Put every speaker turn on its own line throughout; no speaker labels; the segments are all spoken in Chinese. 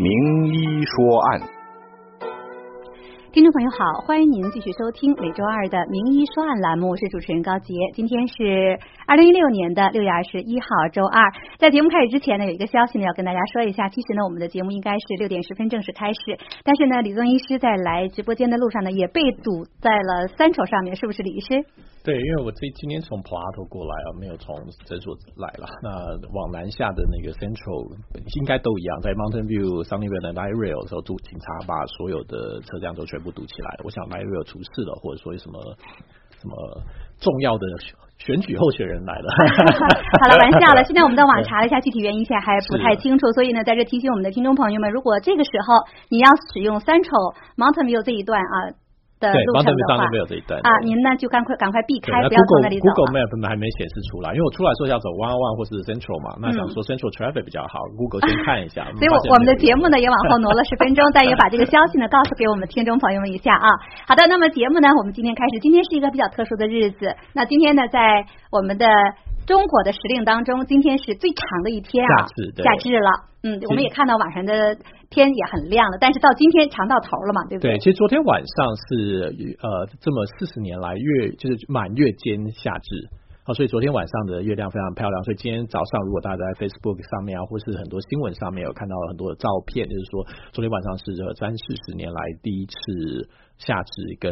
名医说案。
听众朋友好，欢迎您继续收听每周二的名医说案栏目，我是主持人高杰。今天是2016年的6月21号周二。在节目开始之前呢，有一个消息呢要跟大家说一下。其实呢，我们的节目应该是6点10分正式开始，但是呢，李宗医师在来直播间的路上呢，也被堵在了三重上面，是不是李医师？
对，因为我今天从普拉头过来啊，没有从诊所来了。那往南下的那个 Central 应该都一样，在 Mountain View、Sunnyvale 的 Light Rail 的时候，警察把所有的车辆都全部堵起来了。我想 Light Rail 出事了，或者说什么重要的选举候选人来了。
好了，玩笑了。现在我们到网查了一下具体原因，现在还不太清楚，所以呢，在这提醒我们的听众朋友们，如果这个时候你要使用Central Mountain View 这一段啊的路程的话您呢就赶快避开，不要从那里走。
Google Map 还没显示出来，因为我出来说要走101或是 Central 嘛，那想说 Central Traffic 比较好，Google 先看一下。
所以我们的节目呢也往后挪了10分钟，但也把这个消息呢告诉给我们听众朋友们一下啊。好的，那么节目呢，我们今天开始，今天是一个比较特殊的日子。那今天呢，在我们的中国的时令当中，今天是最长的一天啊，夏至了。我们也看到晚上的天也很亮了，但是到今天长到头了嘛，对不对？
对，其实昨天晚上是这么40年来就是满月间夏至。所以昨天晚上的月亮非常漂亮，所以今天早上如果大家在 Facebook 上面啊，或是很多新闻上面有看到很多的照片，就是说昨天晚上是30-40年来第一次夏至跟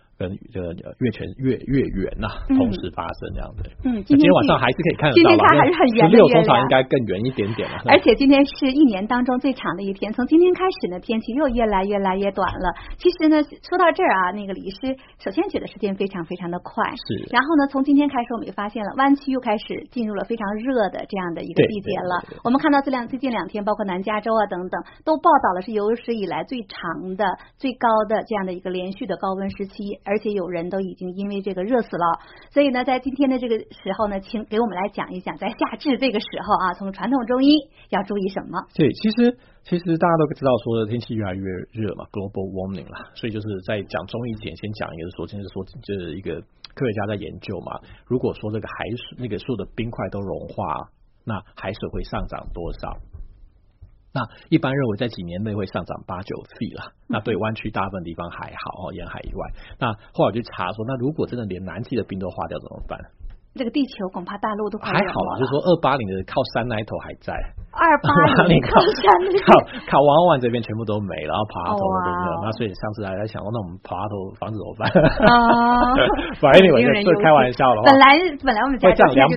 月圆同时发生这样的。今天晚上还是可以看得到，
今天它还是很圆的月亮，
通常应该更圆一点点了。
而且今天是一年当中最长的一天，从今天开始呢，天气又越来越短了。其实呢，说到这儿啊，那个李医师首先觉得时间非常非常的快，
是。
然后呢，从今天开始，我们也发现了湾区又开始进入了非常热的这样的一个季节了。我们看到最近2天，包括南加州啊等等，都报道了是有史以来最长的、最高的这样的一个连续的高温时期，而且有人都已经因为这个热死了。所以呢，在今天的这个时候呢，请给我们来讲一讲，在夏至这个时候啊，从传统中医要注意什么？
对，其实大家都知道说天气越来越热嘛 ，global warming 啦，所以就是在讲中医前先讲一个就是一个科学家在研究嘛，如果说这个海水那个所有的冰块都融化，那海水会上涨多少？那一般认为在几年内会上涨8-9 feet 啦，那对湾区大部分地方还好，沿海以外。那后来我就查说，那如果真的连南极的冰都化掉怎么办？
这个地球恐怕大陆都快
还好啦，就是说280的靠山那一头还在
，280靠山那
靠湾这边全部都没了，然后爬头都没有。那所以上次还在想，那我们爬头房子怎么办？anyway 就开玩笑了。
本来我们讲
这样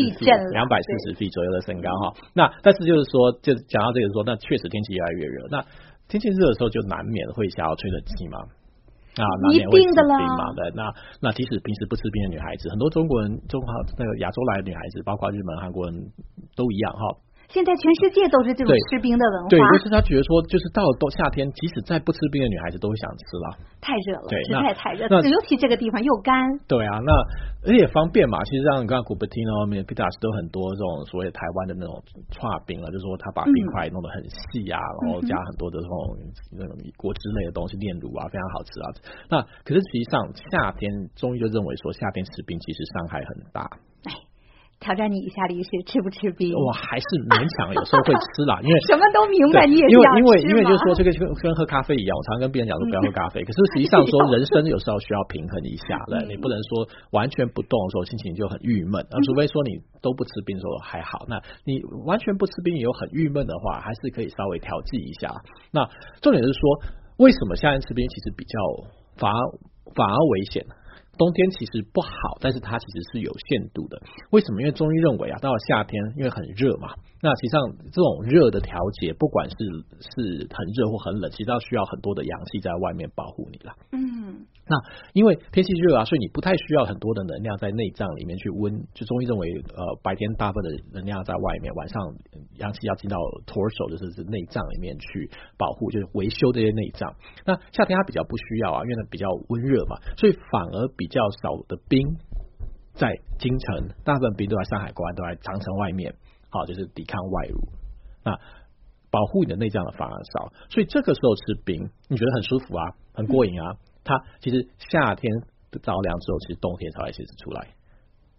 240
feet 左右的身高哈。那但是就是说，就讲到这个说，那确实天气越来越热。那天气热的时候，就难免会想要吹冷气嘛。难免会吃冰嘛，对，那即使平时不吃冰的女孩子，很多中国人、那个亚洲来的女孩子，包括日本、韩国人都一样哈。
现在全世界都是这种吃冰的文化。
对，就是他觉得说，就是到了夏天，即使再不吃冰的女孩子都会想吃了。
太热了，
对，
实在太热，尤其这个地方又干。
对啊，那而且也方便嘛。其实像你看古巴汀哦、皮塔斯都很多这种所谓台湾的那种剉冰了，就是说他把冰块弄得很细啊，然后加很多的这种果汁类的东西，炼乳啊，非常好吃啊。那可是实际上夏天中医就认为说，夏天吃冰其实伤害很大。
挑战你一下，李医师吃不吃冰？
我还是勉强有时候会吃啦，因为
什么都明白，你也是要吃嘛。
因为就是说这个跟喝咖啡一样，我常常跟别人讲说不要喝咖啡，可是实际上说人生有时候需要平衡一下的，你不能说完全不动的时候心情就很郁闷，除非说你都不吃冰的时候还好，那你完全不吃冰也有很郁闷的话，还是可以稍微调剂一下。那重点是说，为什么夏天吃冰其实比较反而危险？冬天其实不好，但是它其实是有限度的。为什么？因为中医认为啊，到了夏天，因为很热嘛，那实际上这种热的调节，不管是很热或很冷，其实要需要很多的阳气在外面保护你啦。那因为天气热啊，所以你不太需要很多的能量在内脏里面去温。就中医认为，白天大部分的能量在外面，晚上阳气要进到 torso， 就是内脏里面去保护，就是维修这些内脏。那夏天它比较不需要啊，因为它比较温热嘛，所以反而比较少的冰在京城，大部分冰都在山海关，都在长城外面，好，就是抵抗外辱。那保护你的内脏的反而少，所以这个时候吃冰，你觉得很舒服啊，很过瘾啊。它其实夏天着凉之后，其实冬天才会显示出来。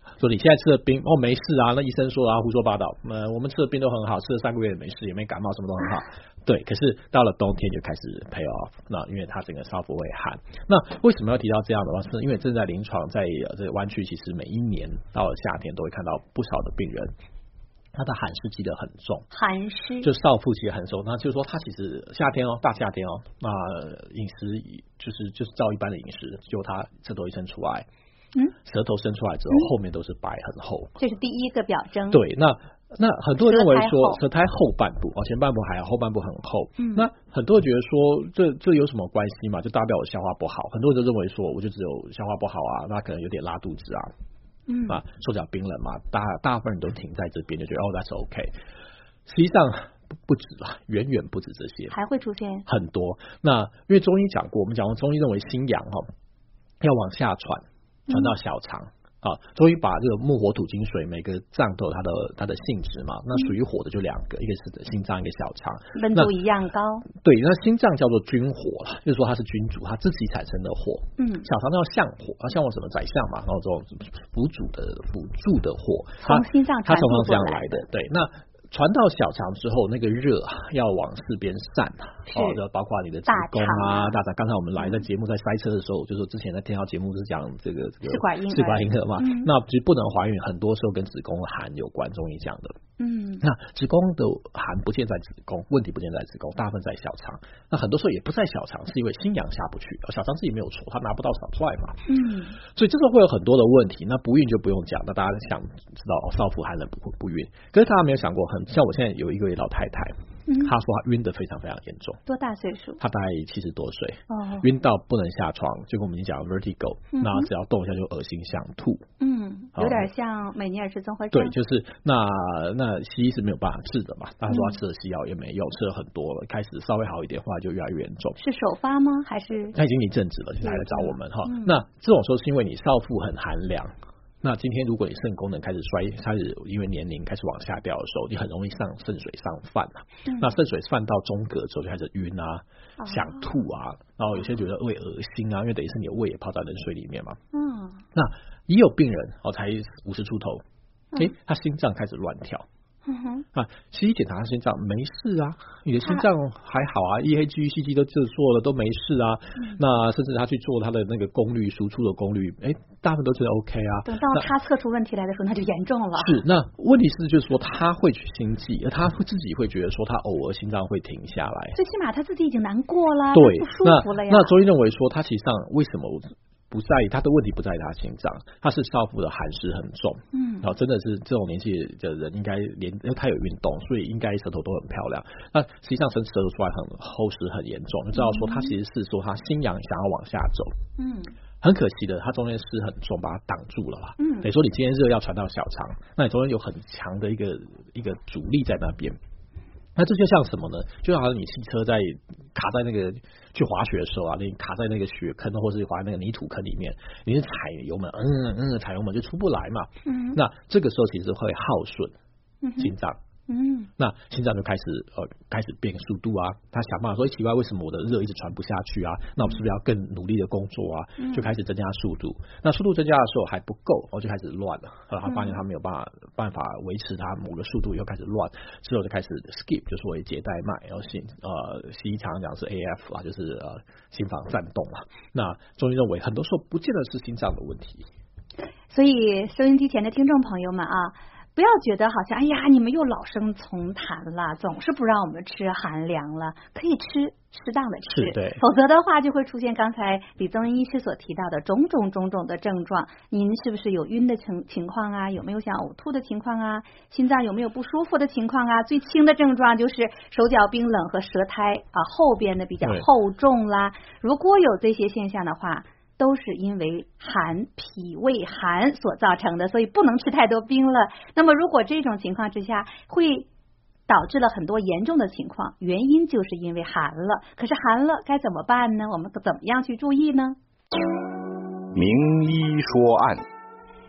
说你现在吃的冰没事啊，那医生说胡说八道，我们吃的冰都很好，吃了3个月也没事，也没感冒，什么都很好。对，可是到了冬天就开始 pay off， 那因为它整个少腹会寒。那为什么要提到这样的话？是因为正在临床在这个湾区，其实每一年到了夏天都会看到不少的病人，他的寒湿积得很重，
寒湿
就少腹积得很重，那就是说他其实夏天大夏天那饮食就是照一般的饮食，就他舌头一伸出来，舌头伸出来之后，后面都是白很厚，
这是第一个表征。
对，那很多人认为说舌苔后半部前半部还好，后半部很厚。那很多人觉得说这有什么关系嘛？就代表我消化不好。很多人都认为说我就只有消化不好啊，那可能有点拉肚子啊。手脚冰冷嘛，大部分人都停在这边就觉得that's OK。实际上不止远远不止这些，
还会出现
很多。那因为中医讲过，我们讲过中医认为心阳要往下传到小肠。中医把这个木火土金水每个脏都有它的性质嘛，那属于火的就2个，一个是心脏，一个小肠，
温度一样高。
对，那心脏叫做君火了，就是说它是君主，它自己产生的火。小肠叫相火，相火什么宰相嘛，然后这种辅助的火，
从心脏
它从这样来的。对，那传到小肠之后，那个热要往四边散就包括你的子宫啊、大肠。刚才我们来在节目在塞车的时候，就说之前在天浩节目是讲这个
试管婴
儿嘛，那其实不能怀孕，很多时候跟子宫寒有关，中医讲的。那子宫的寒不见在子宫，问题不见在子宫，大部分在小肠。那很多时候也不在小肠，是因为心阳下不去，小肠自己没有错，它拿不到 supply 嘛。所以这个会有很多的问题。那不孕就不用讲，那大家想知道少腹寒冷不孕，可是大家没有想过，像我现在有一位老太太，她说她晕得非常非常严重。
多大岁数？
她大概70多岁，晕到不能下床，就跟我们已经讲 vertigo，那只要动一下就恶心想吐。
有点像美尼尔氏综合症。
对，就是那西医是没有办法治的嘛，他说他吃了西药也没用，吃了很多了，开始稍微好一点，后来就越来越严重。
是首发吗？还是
他已经一阵子了，就还来找我们那这种时候是因为你少腹很寒凉，那今天如果你肾功能开始因为年龄开始往下掉的时候，你很容易肾水上泛那肾水泛到中隔之后就开始晕啊，想吐啊，然后有些觉得胃恶心啊，因为等于是你的胃也泡在冷水里面嘛。那也有病人才50出头，他心脏开始乱跳。西医检查他心脏没事啊，你的心脏还好啊 ，EKG、CT 都做了都没事啊。那甚至他去做他的那个功率输出的功率，大部分都觉得 OK 啊。
等到他测出问题来的时候，那就严重了。
是，那问题是就是说他会去心悸，他自己会觉得说他偶尔心脏会停下来。
最起码他自己已经难过了，
对，
不舒服了呀。
那中医认为说他其实上为什么不在意他的问题，不在意他心脏，他是少腹的寒湿很重。然后真的是这种年纪的人，应该因为他有运动，所以应该舌头都很漂亮。那实际上舌头出来很厚实很严重，就知道说他其实是说他心阳想要往下走。很可惜的，他中间湿很重，把它挡住了。等于说你今天热要传到小肠，那你中间有很强的一个阻力在那边。那这就像什么呢？就好像你汽车在卡在那个去滑雪的时候啊，你卡在那个雪坑或是滑在那个泥土坑里面，你是踩油门，踩油门就出不来嘛。那这个时候其实会耗损心脏。那心脏就开始变速度啊，他想办法说奇怪为什么我的热一直传不下去啊，那我是不是要更努力的工作啊，就开始增加速度。那速度增加的时候还不够，就开始乱了，他发现他没有办法维持他某个速度，又开始乱，之后就开始 skip， 就所谓节带脉，然后西医常讲是 AF 啊，就是心房颤动啊。那中医认为很多时候不见得是心脏的问题。
所以收音机前的听众朋友们啊，不要觉得好像你们又老生重谈了，总是不让我们吃寒凉了，可以吃，适当的吃，
对，
否则的话就会出现刚才李宗恩医师所提到的种种的症状。您是不是有晕的情况啊？有没有想呕吐的情况啊？心脏有没有不舒服的情况啊？最轻的症状就是手脚冰冷和舌苔后边的比较厚重啦。如果有这些现象的话，都是因为脾胃寒所造成的，所以不能吃太多冰了。那么如果这种情况之下会导致了很多严重的情况，原因就是因为寒了。可是寒了该怎么办呢？我们怎么样去注意呢？
名医说案。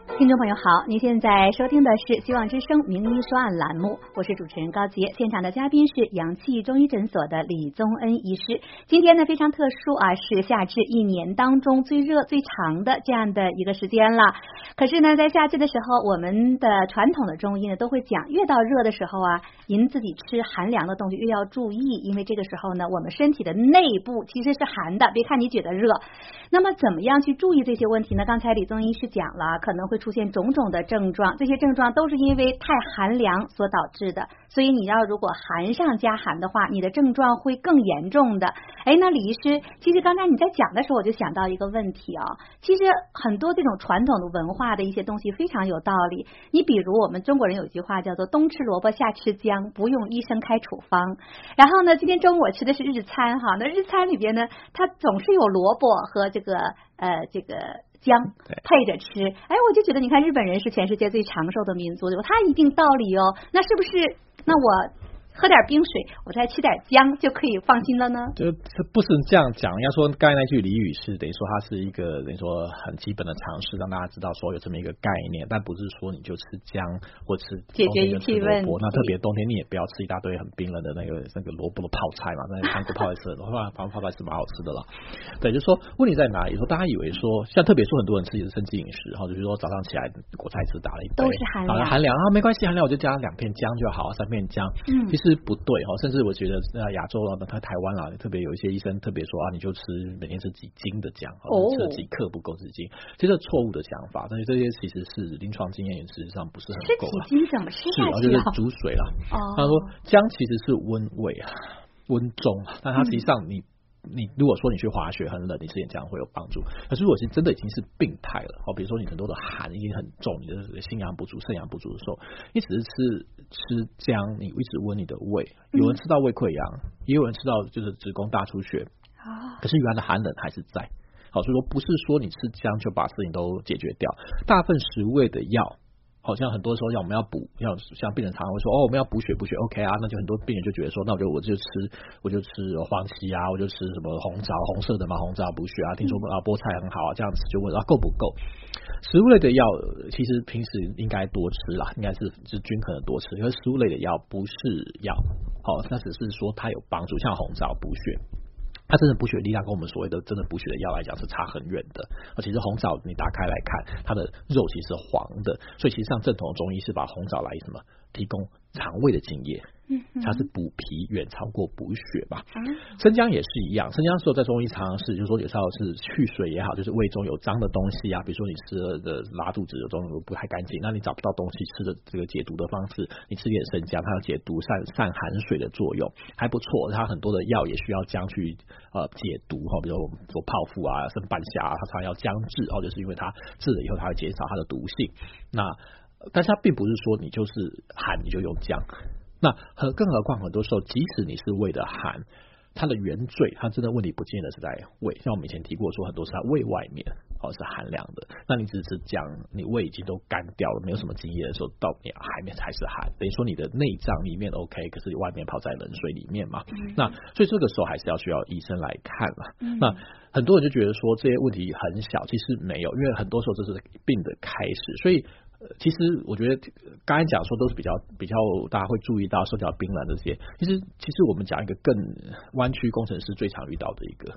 听众朋友好，您现在收听的是希望之声名医说案栏目，我是主持人高洁，现场的嘉宾是阳气中医诊所的李宗恩医师。今天呢非常特殊啊，是夏至一年当中最热最长的这样的一个时间了。可是呢在夏至的时候，我们的传统的中医呢都会讲，越到热的时候啊，您自己吃寒凉的东西越要注意，因为这个时候呢我们身体的内部其实是寒的，别看你觉得热。那么怎么样去注意这些问题呢？刚才李宗医师讲了，可能会出现种种的症状，这些症状都是因为太寒凉所导致的，所以你要如果寒上加寒的话，你的症状会更严重的。那李医师，其实刚才你在讲的时候，我就想到一个问题啊，其实很多这种传统的文化的一些东西非常有道理。你比如我们中国人有一句话叫做冬吃萝卜夏吃姜，不用医生开处方。然后呢，今天中午我吃的是日餐哈，那日餐里边呢，它总是有萝卜和这个姜配着吃，我就觉得你看日本人是全世界最长寿的民族，有他一定道理哦。那是不是那我喝点冰水，我再吃点姜就可以放心了呢？
就不是这样讲，应该说刚才那句俚语是等于说它是一个等于说很基本的常识，让大家知道说有这么一个概念，但不是说你就吃姜或吃
解决一切问题。
那特别冬天你也不要吃一大堆很冰冷的那个萝卜的泡菜嘛，那韩国泡菜吃的，泡菜是蛮好吃的啦。对，就是说问题在哪里？说大家以为说，像特别说很多人吃也是生计饮食，就是说早上起来果菜汁打了一杯，
都是
寒凉没关系，寒凉我就加2片姜就好，3片姜，其实不对甚至我觉得亚洲啊，台湾啦，特别有一些医生特别说你就每天吃几斤的姜，吃了几克不够几斤，其实错误的想法，但是这些其实是临床经验事实上不是很够了。
吃几斤怎么吃下去
就是煮水啦。他说姜其实是温胃温中，但它实际上你如果说你去滑雪很冷，你吃点姜会有帮助。可是如果是真的已经是病态了，比如说你很多的寒已经很重，你的心阳不足、肾阳不足的时候，你只是吃姜，你一直温你的胃。有人吃到胃溃疡，也有人吃到就是子宫大出血，可是原来的寒冷还是在。所以说不是说你吃姜就把事情都解决掉。大部分食物类的药，好像很多时候我们要补，像病人常常会说我们要补血OK 啊，那就很多病人就觉得说，那我就吃黄芪啊，我就吃什么红枣，红色的嘛，红枣补血啊，听说菠菜很好啊，这样子就问够不够？食物类的药其实平时应该多吃啦，应该是均衡的多吃，因为食物类的药不是药，那只是说它有帮助，像红枣补血。它真的补血力量跟我们所谓的真的补血的药来讲是差很远的，其实红枣你打开来看，它的肉其实是黄的，所以其实上正统的中医是把红枣来提供肠胃的津液，它是补脾远超过补血吧。生姜也是一样，生姜的时候在中医常常是就是说有时候是去水也好，就是胃中有脏的东西啊，比如说你吃了的拉肚子有中不太干净，那你找不到东西吃的这个解毒的方式，你吃点生姜，它有解毒散寒水的作用还不错。它很多的药也需要姜去解毒，比如说做泡腹啊、生半夏啊，它常常要姜治，就是因为它治了以后它会减少它的毒性。但是它并不是说你就是寒你就用姜，更何况很多时候即使你是胃的寒，它的原罪它真的问题不见得是在胃，像我们以前提过说很多是在胃外面是寒凉的，那你只是姜你胃已经都干掉了，没有什么津液的时候，到你海面才是寒，等于说你的内脏里面 OK， 可是外面泡在冷水里面嘛，所以这个时候还是要需要医生来看了。很多人就觉得说这些问题很小，其实没有，因为很多时候这是病的开始，所以其实我觉得刚才讲说都是比较大家会注意到手脚冰冷这些，其实我们讲一个更湾区工程师最常遇到的一个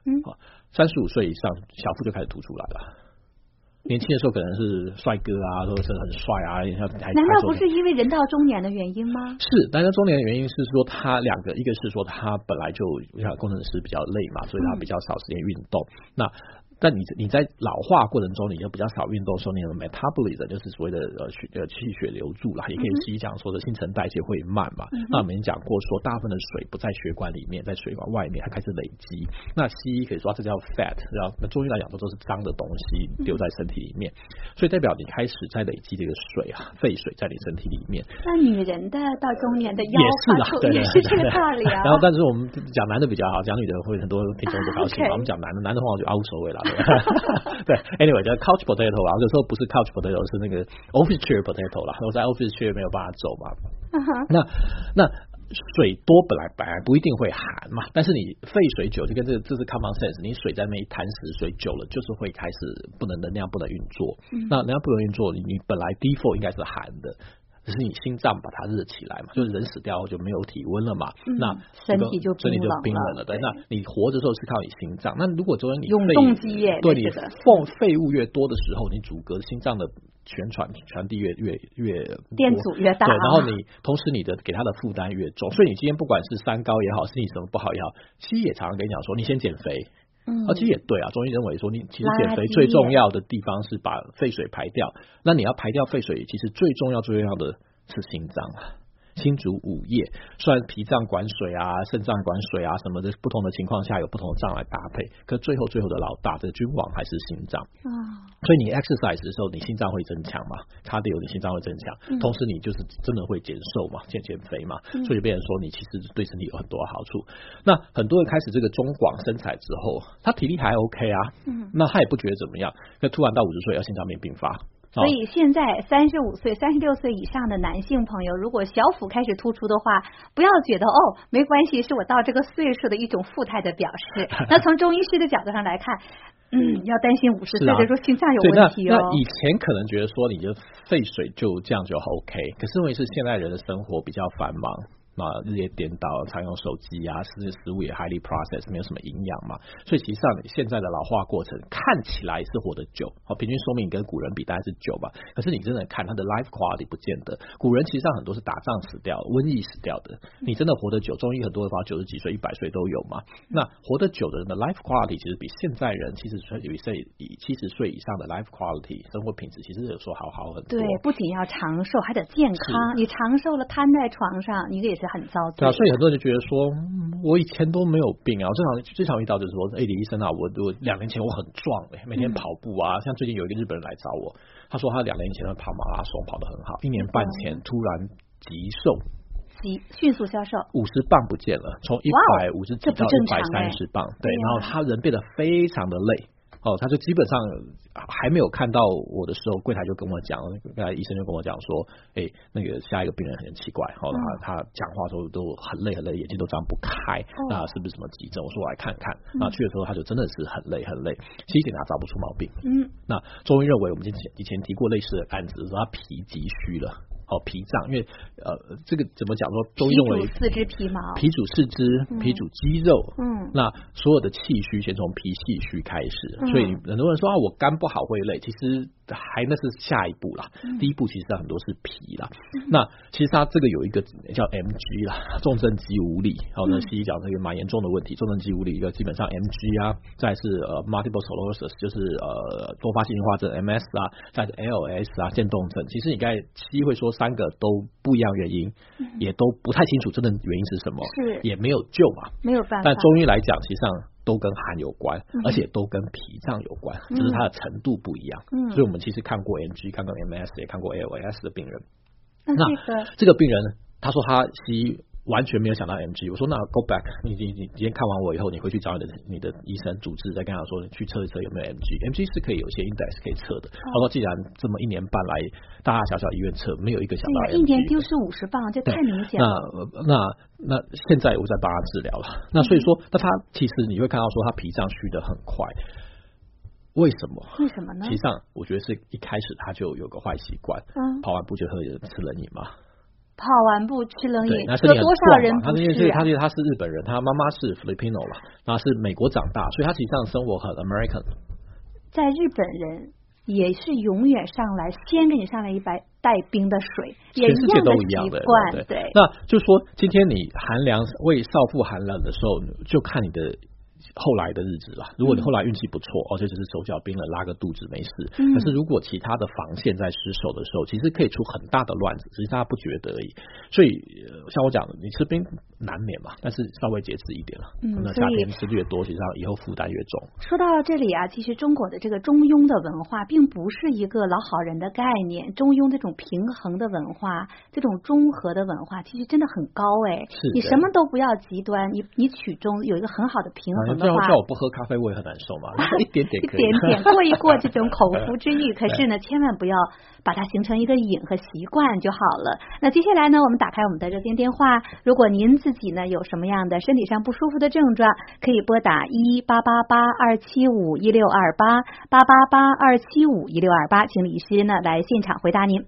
，35岁以上小腹就开始凸出来了。年轻的时候可能是帅哥啊，或者是很帅啊，
难道不是因为人到中年的原因吗？
是，但是中年的原因是说他两个，一个是说他本来就像工程师比较累嘛，所以他比较少时间运动。但你在老化过程中，你就比较少运动的时候，你的 metabolism 就是所谓的气血流注啦，也可以西医讲说的新陈代谢会慢嘛。那我们讲过说，大部分的水不在血管里面，在血管外面，它开始累积。那西医可以说这叫 fat， 然后中医来讲说都是脏的东西留在身体里面，所以代表你开始在累积这个水废水在你身体里面。
那女人的到中年的腰
也是啦，对，
也是这个道理啊。
然后但是我们讲男的比较好，讲女的会很多听众不高兴。我们讲男的的话我就无所谓啦。对 ，anyway， 叫 couch potato 啊，有时候不是 couch potato， 是那个 office chair potato 啦。我在 office chair 没有办法走嘛。那水多本来不一定会寒嘛，但是你沸水久就跟这是 common sense， 你水在那一潭死水久了，就是会开始能量不能运作，那能量不能运作，你本来 default 应该是寒的。只是你心脏把它热起来嘛，就是人死掉后就没有体温了嘛，那
身体就冰冷了。
对，那你活着的时候是靠你心脏，那如果昨天你
永动机耶，
对你废物越多的时候，你阻隔心脏的传递越
电阻越大，
对，然后你同时你的给它的负担越重，所以你今天不管是三高也好，身体什么不好也好，西医也常常跟你讲说，你先减肥。其实也对啊，中医认为说，你其实减肥最重要的地方是把废水排掉。那你要排掉废水，其实最重要的是心脏啊。心主五叶，虽然脾脏管水啊、肾脏管水啊什么的，不同的情况下有不同的脏来搭配，可最后的老大，这个君王还是心脏。所以你 exercise 的时候，你心脏会增强嘛 ，cardio 你心脏会增强，同时你就是真的会减瘦嘛，减肥嘛，所以变成说你其实对身体有很多好处。那很多人开始这个中广身材之后，他体力还 OK 啊，那他也不觉得怎么样，那突然到50岁要心脏病并发。
所以现在35岁、36岁以上的男性朋友，如果小腹开始突出的话，不要觉得没关系，是我到这个岁数的一种富态的表示。那从中医师的角度上来看，要担心50岁的时候心脏有问题哦。
那以前可能觉得说你的废水就这样就 OK， 可是问题是现在人的生活比较繁忙。日夜颠倒，常用手机啊，食物也 highly processed， 没有什么营养嘛，所以其实上现在的老化过程看起来是活得久，平均寿命跟古人比大概是9吧，可是你真的看他的 life quality 不见得，古人其实上很多是打仗死掉、瘟疫死掉的，你真的活得久，中医很多人到90几岁、100岁都有嘛，那活得久的人的 life quality 其实比现在人70岁以上的 life quality 生活品质其实有时候好很多。
对，不仅要长寿，还得健康，你长寿了瘫在床上，你也是很遭罪。
对啊，所以很多人就觉得说，我以前都没有病啊，我最常遇到就是说，李医生啊，我2年前我很壮每天跑步啊，像最近有一个日本人来找我，他说他2年前跑马拉松跑得很好，1年半前突然急瘦，
迅速消瘦
，50磅不见了，从150几到130磅，对，然后他人变得非常的累。他就基本上还没有看到我的时候，柜台就跟我讲，医生就跟我讲说，那个下一个病人很奇怪，他讲话都很累，眼睛都张不开，那是不是什么急症？我说我来看看，那去的时候他就真的是很累，西医检查找不出毛病，那中医认为我们以前提过类似的案子，说他脾急虚了。脾脏，因为这个怎么讲说？中医认为
脾主四肢皮毛，
脾主四肢，脾主肌肉。那所有的气虚先从脾气虚开始，所以很多人说我肝不好会累，其实那是下一步啦。第一步其实很多是脾啦。那其实它这个有一个叫 MG 啦，重症肌无力。那西医讲这个蛮严重的问题，重症肌无力一个基本上 MG 啊，再是multiple sclerosis 就是多发性硬化症 MS 啊，再是 LS 啊渐冻症。其实你刚才西医会说3个都不一样原因，也都不太清楚真的原因是什么，也没有救嘛，
没有办法。
但中医来讲，实际上都跟寒有关，而且都跟脾脏有关，只是它的程度不一样。所以我们其实看过 MG， 看过 MS， 也看过 LS 的病人。那这个病人他说他西医完全没有想到 MG， 我说那 go back， 你今天看完我以后，你回去找你的医生主治，再跟他说去测一测有没有 MG 是可以有些 index 可以测的。他说既然这么1年半来大大小小医院测，没有一个想到 MG，
1年丢失50磅，这太明显了。
那现在我在帮他治疗了。那所以说，那他其实你会看到说他脾脏虚得很快。为什么呢？其实上我觉得是一开始他就有个坏习惯，跑完步就吃冷饮嘛。
跑完步吃冷饮，
那
有多少人不是？
他是日本人，他妈妈是 Filipino 了，然后是美国长大，所以他实际上生活很 American。
在日本人也是永远上来先给你上来一杯带冰的水，
全世界都一样的习
惯。对，
那就是说，今天你寒凉为少妇寒冷的时候，就看你的后来的日子啦。如果你后来运气不错，就只是手脚冰冷拉个肚子没事。可是如果其他的防线在失守的时候，其实可以出很大的乱子，只是大家不觉得而已。所以像我讲的，你吃冰难免嘛，但是稍微节制一点了。那夏天吃越多，其实上以后负担越重。
说到这里啊，其实中国的这个中庸的文化，并不是一个老好人的概念。中庸这种平衡的文化，这种中和的文化，其实真的很高哎。你什么都不要极端，你取中有一个很好的平衡。 能的话，
叫我不喝咖啡我也很难受嘛，一点点可以，
一点点过一过这种口腹之欲，可是呢，千万不要把它形成一个瘾和习惯就好了。那接下来呢，我们打开我们的热线电话，如果您自己呢有什么样的身体上不舒服的症状，可以拨打188827516288882751628，请李医师呢来现场回答您。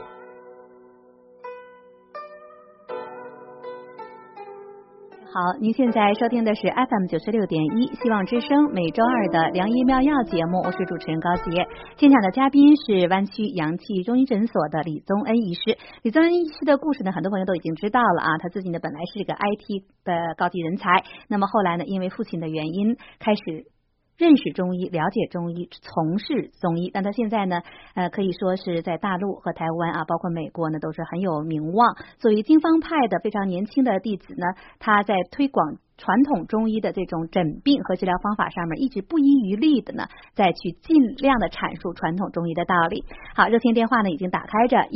好，您现在收听的是 FM 96.1希望之声每周二的良医妙药节目，我是主持人高杰。现场的嘉宾是湾区阳气中医诊所的李宗恩医师。李宗恩医师的故事呢，很多朋友都已经知道了啊，他自己呢本来是个 IT 的高级人才，那么后来呢，因为父亲的原因，开始认识中医，了解中医，从事中医。那他现在呢，可以说是在大陆和台湾啊，包括美国呢，都是很有名望。作为经方派的非常年轻的弟子呢，他在推广传统中医的这种诊病和治疗方法上面，一直不遗余力的呢，再去尽量的阐述传统中医的道理。好，热线电话呢已经打开着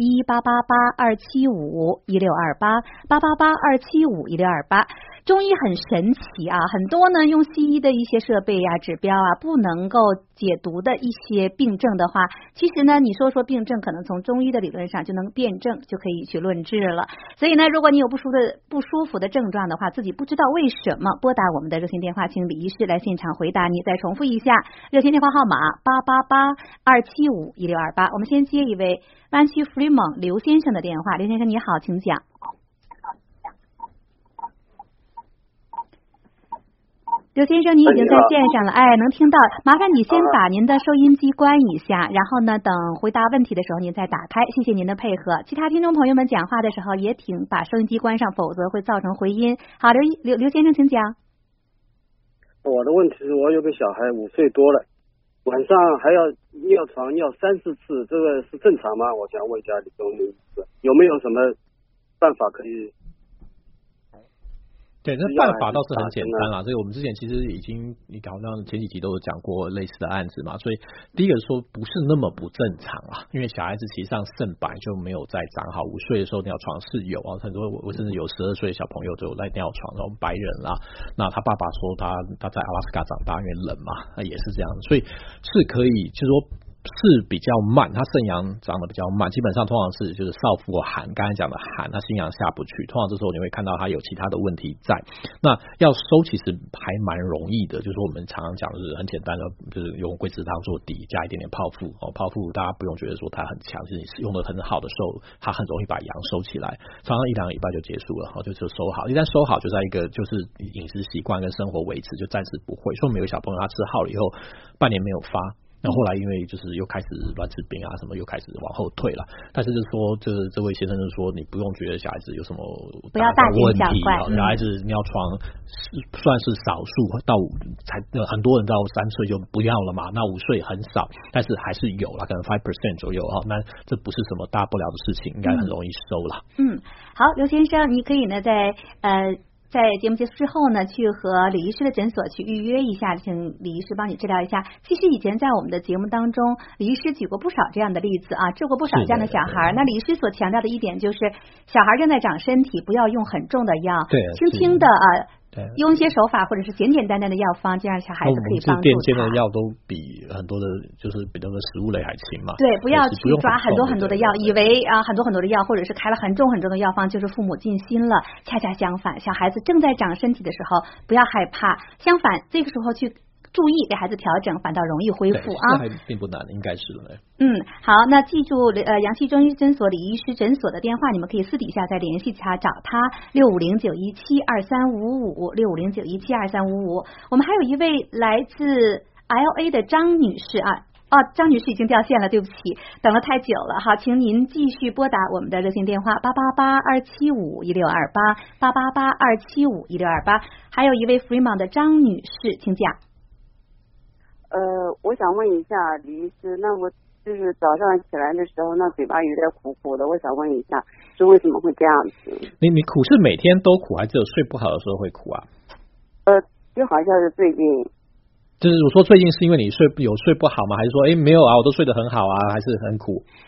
18882751628，88882751628。中医很神奇啊，很多呢用西医的一些设备啊、指标啊不能够解读的一些病症的话，其实呢你说病症可能从中医的理论上就能辩证，就可以去论治了。所以呢，如果你有不舒服的症状的话，自己不知道为什么，拨打我们的热线电话，请李医师来现场回答你。再重复一下，热线电话号码88882751628。我们先接一位湾区 Fremont 刘先生的电话。刘先生你好，请讲。刘先生，您已经在线上了，能听到。麻烦你先把您的收音机关一下，然后呢，等回答问题的时候您再打开。谢谢您的配合。其他听众朋友们讲话的时候也请把收音机关上，否则会造成回音。好，刘先生，请讲。
我的问题是我有个小孩5岁多了，晚上还要尿床尿3-4次，这个是正常吗？我想问一下李宗恩医师，有没有什么办法可以？
对，那办法倒是很简单啦。所以我们之前其实你好像前几集都有讲过类似的案子嘛。所以第一个说不是那么不正常啦，因为小孩子其实上肾本来就没有在长好，5岁的时候尿床是有啊，很多我甚至有12岁的小朋友就有在尿床，然后白人啦。那他爸爸说他在阿拉斯加长大，因为冷嘛，那也是这样，所以是可以就是说。是比较慢，他肾阳长得比较慢，基本上通常是就是少腹寒，刚才讲的寒，他心阳下不去，通常这时候你会看到他有其他的问题在。那要收其实还蛮容易的，就是我们常常讲的是很简单的，就是用桂枝汤做底，加一点点泡腹泡腹大家不用觉得说它很强，就是你用的很好的时候，它很容易把阳收起来，常常1-2个礼拜就结束了，就收好。一旦收好，就在一个就是饮食习惯跟生活维持，就暂时不会。所以每个小朋友他吃好了以后，半年没有发。那后来因为就是又开始乱吃冰啊什么，又开始往后退了。但是就是说，这位先生就是说，你不用觉得小孩子有什么
不要大
问题
啊，
小孩子尿床算是少数，到很多人到3岁就不要了嘛，那5岁很少，但是还是有了，可能 5% 左右那这不是什么大不了的事情，应该很容易收了。
好，刘先生，你可以呢在节目结束之后呢，去和李医师的诊所去预约一下，请李医师帮你治疗一下。其实以前在我们的节目当中，李医师举过不少这样的例子啊，治过不少这样的小孩。那李医师所强调的一点就是，小孩正在长身体，不要用很重的药，轻轻的用一些手法或者是简简单单的药方，这样小孩子可以帮助他。
电煎的药都比很多的，就是比那个食物类还轻嘛。
对，不要去抓很多的药，以为很多的药，或者是开了很重的药方，就是父母尽心了。恰恰相反，小孩子正在长身体的时候，不要害怕，相反这个时候去注意给孩子调整，反倒容易恢复啊。
这还并不难，应该是的。
好，那记住阳气中医诊所李医师诊所的电话，你们可以私底下再联系他，找他650-917-2355，650-917-2355。我们还有一位来自 LA 的张女士张女士已经掉线了，对不起，等了太久了。好，请您继续拨打我们的热线电话888-275-1628，888-275-1628。还有一位 Fremont 的张女士，请讲。
我想问一下李医师，那我就是早上起来的时候，那嘴巴有点苦苦的，我想问一下，是为什么会这样子？
你苦是每天都苦，还是只有睡不好的时候会苦啊？
就好像是最近。
就是我说最近是因为你睡不好吗？还是说没有啊，我都睡得很好啊，还是很苦？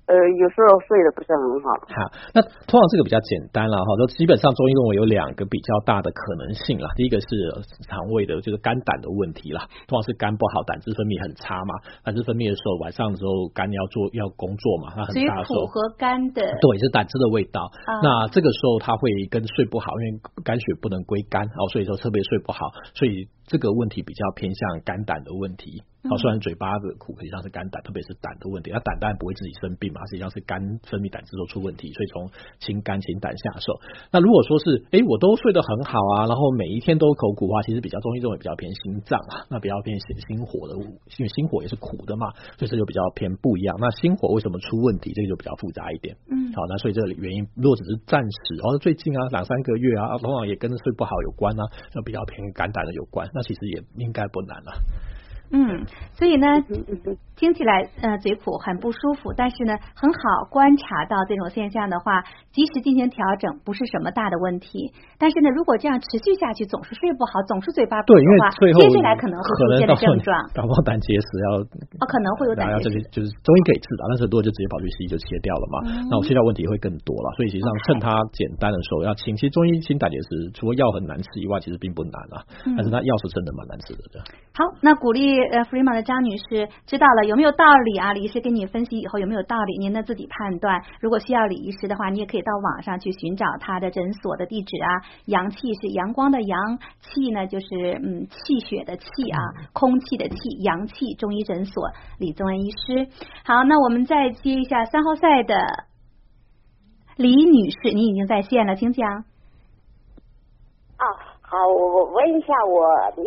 有时候睡得不是很好。
好，那通常这个比较简单了哈，都基本上中医认为有2个比较大的可能性啦。第一个是肠胃的，就是肝胆的问题啦，通常是肝不好，胆汁分泌很差嘛，胆汁分泌的时候，晚上的时候肝要工作嘛，它很大的时候，
所以苦和肝的，
对，是胆汁的味道。那这个时候它会跟睡不好，因为肝血不能归肝，所以说特别睡不好，所以这个问题比较偏向肝胆的问题。虽然嘴巴的苦实际上是肝胆，特别是胆的问题，那胆当然不会自己生病嘛，实际上是肝分泌胆汁都出问题，所以从清肝清胆下手。那如果说是我都睡得很好啊，然后每一天都口苦的话，其实比较中医认为比较偏心脏啊，那比较偏心火的，因为心火也是苦的嘛，所以这就比较偏不一样。那心火为什么出问题，这个就比较复杂一点。好，那所以这个原因如果只是暂时，最近啊2-3个月啊，通常也跟睡不好有关啊，就比较偏肝胆的有关，那其实也应该不难了。
所以呢，听起来嘴苦很不舒服，但是呢，很好观察到这种现象的话，及时进行调整不是什么大的问题。但是呢，如果这样持续下去，总是睡不好，总是嘴巴苦的话，接下来可能会出现的症状，
感冒胆结石
可能会有胆结石，
就是中医可以治的，但是很多人就直接跑去西医就切掉了嘛。那我切掉问题会更多了，所以实际上趁它简单的时候要清。其实中医清胆结石，除了药很难吃以外，其实并不难啊，但是它药是真的蛮难吃的。
好，那鼓励Freeman 的张女士知道了有没有道理啊？李医师跟你分析以后有没有道理，您呢自己判断。如果需要李医师的话，你也可以到网上去寻找他的诊所的地址啊。阳气是阳光的阳，气呢就是气血的气啊，空气的气，阳气中医诊所李宗恩医师。好，那我们再接一下3号赛的李女士，你已经在线了，请讲。
好，我问一下，我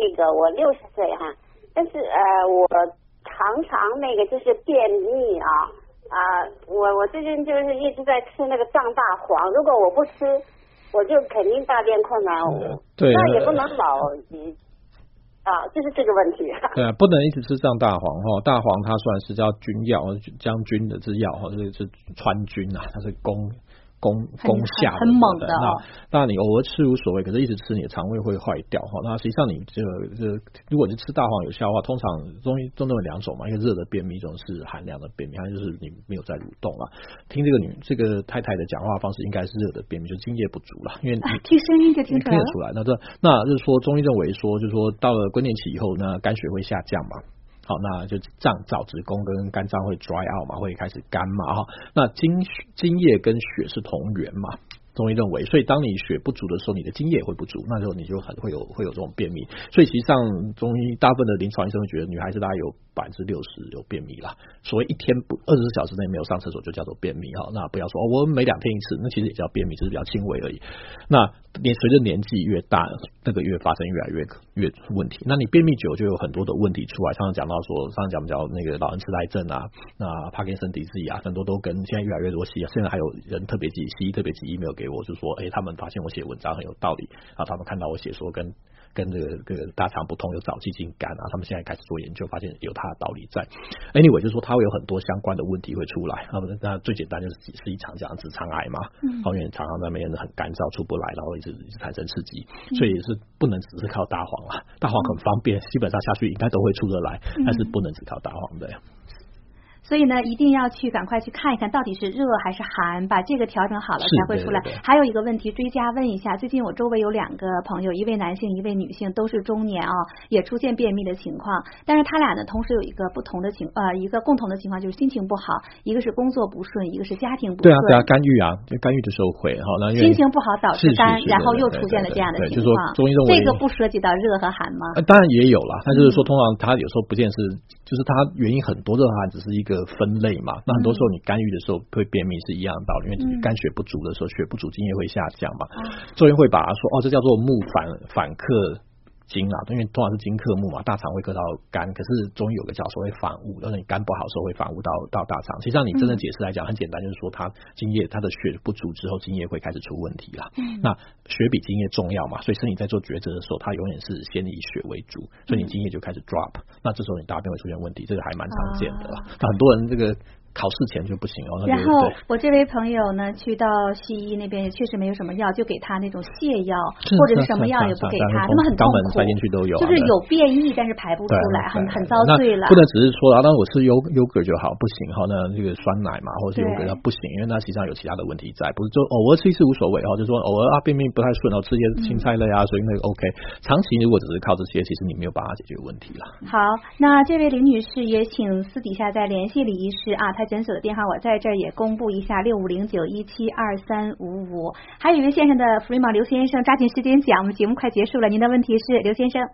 60岁哈，但是我常常就是便秘我最近就是一直在吃那个藏大黄，如果我不吃，我就肯定大便困难，
对，
那也不能老就是这个问题。
对啊，不能一直吃藏大黄大黄它算是叫军药，将军的之药是川军啊，它是攻下
很猛的
那你偶尔吃无所谓，可是一直吃你的肠胃会坏掉那实际上你如果是吃大黄有效的话，通常中医中有2种嘛，一个热的便秘，一种是寒凉的便秘，还有就是你没有在蠕动了。听这个太太的讲话方式应该是热的便秘，就津液不足了，因为
听声音就听出来了。
那就是说中医认为说，就是说到了更年期以后呢，肝血会下降嘛。好，那就造子宫跟肝脏会 dry out 嘛，会开始干嘛那津液跟血是同源嘛，中医认为，所以当你血不足的时候，你的津液会不足，那时候你就会有这种便秘。所以实际上中医大部分的临床医生会觉得女孩子大概有60%有便秘啦。所谓一天24小时内没有上厕所就叫做便秘那不要说我每2天一次，那其实也叫便秘，只是比较轻微而已。那随着年纪越大，那个越发生越来越问题。那你便秘久就有很多的问题出来。上次讲那个老人痴呆症啊，那帕金森迪斯啊，很多都跟现在越来越多西医，现在还有人特别寄 email 给我，就说他们发现我写文章很有道理他们看到我写说跟这个大肠不通有早期性肝他们现在开始做研究，发现有它的道理在。Anyway 就是说它会有很多相关的问题会出来。那最简单就是是一常讲的直肠癌嘛，因为常常在那边很干燥出不来，然后一直产生刺激，所以是不能只是靠大黄大黄很方便，基本上下去应该都会出得来，但是不能只靠大黄的。
所以呢，一定要赶快去看一看到底是热还是寒，把这个调整好了才会出来。还有一个问题追加问一下，最近我周围有2个朋友，一位男性一位女性，都是中年也出现便秘的情况，但是他俩呢同时有一个一个共同的情况，就是心情不好，一个是工作不顺，一个是家庭不顺。
对啊，干预的时候会那
心情不好导致肝，然后又出现了这样的情况。
中医认为
这个不涉及到热和寒吗？
当然也有啦，但就是说通常他有时候不见是，就是他原因很多，热和寒只是一个分类嘛。那很多时候你干预的时候会便秘是一样的道理，因为你肝血不足的时候，血不足津液会下降嘛。中医会把它说这叫做木反克金因为通常是金克木嘛，大肠会克到肝，可是中医有个叫所谓反物，就是你肝不好的时候会反物到大肠。实际上你真的解释来讲很简单，就是说它津液它的血不足之后，津液会开始出问题啦。那血比津液重要嘛，所以身体在做抉择的时候，它永远是先以血为主，所以你津液就开始 drop，那这时候你大便会出现问题，这个还蛮常见的啦。那很多人这个考试前就不行哦。
然后我这位朋友呢，去到西医那边也确实没有什么药，就给他那种泻药或者是什么药也不给他，那么很痛苦，
塞进去都有，
就是有变异但是排不出来，很遭罪了。
不能只是说当我吃优格就好，不行哈。那这个酸奶嘛，或者是优格它不行，因为它实际上有其他的问题在，不是就偶尔吃一次无所谓哈，就说偶尔便秘不太顺，然后吃些青菜类啊，所以那个 OK。长期如果只是靠这些，其实你没有办法解决问题了。
好，那这位林女士也请私底下再联系李医师啊，她诊所的电话我在这儿也公布一下，6509172355。还有一位先生的福利玛刘先生，抓紧时间讲，我们节目快结束了，您的问题是刘先生。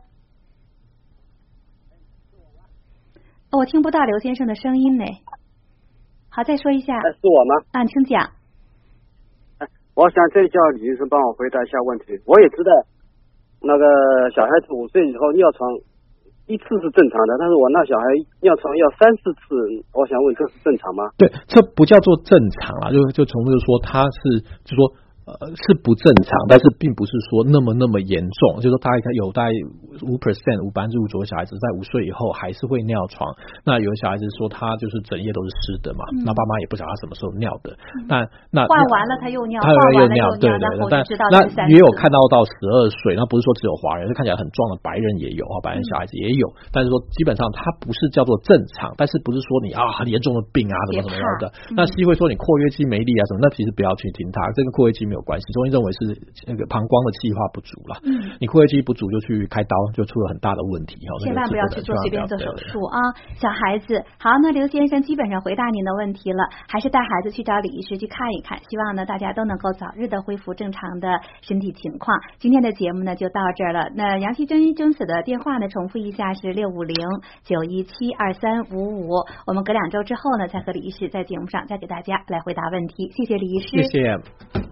我听不到刘先生的声音呢。好，再说一下。
是我吗？
啊，请讲。
我想再叫李医生帮我回答一下问题。我也知道那个小孩子5岁以后尿床1次是正常的，但是我那小孩尿床要3、4次，我想问这是正常吗？
对，这不叫做正常啦，就从这说他是就说是不正常，但是并不是说那么严重，就是说大概5%、5%左右小孩子在5岁以后还是会尿床。那有的小孩子说他就是整夜都是湿的嘛，那爸妈也不晓得他什么时候尿的。那
换完了他又尿，
他又尿，对，那也有看到12岁，那不是说只有华人，是看起来很壮的白人也有啊，白人小孩子也有，但是说基本上他不是叫做正常，但是不是说你很严重的病啊怎么样的。那西会说你括约肌没力啊什么，那其实不要去听他，这个括约肌没有关系，中医认为是那个膀胱的气化不足了。你括约肌不足就去开刀，就出了很大的问题。
千万不要去随便做手术啊！小孩子，好，那刘先生基本上回答您的问题了，还是带孩子去找李医师去看一看，希望呢大家都能够早日的恢复正常的身体情况。今天的节目呢就到这儿了。那杨希真医诊所的电话呢重复一下是6509172355，我们隔2周之后呢才和李医师在节目上再给大家来回答问题。谢谢李医师，
谢谢。